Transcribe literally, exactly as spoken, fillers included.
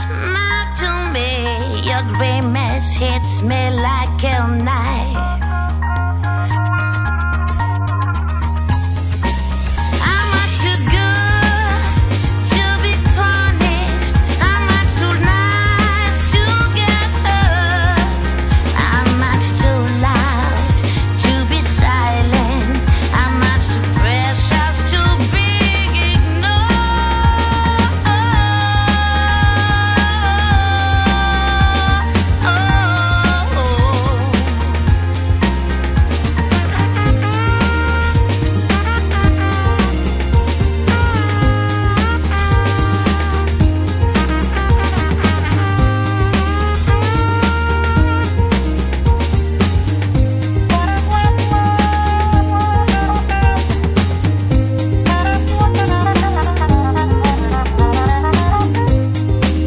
Smile to me, your gray mess hits me like a knife.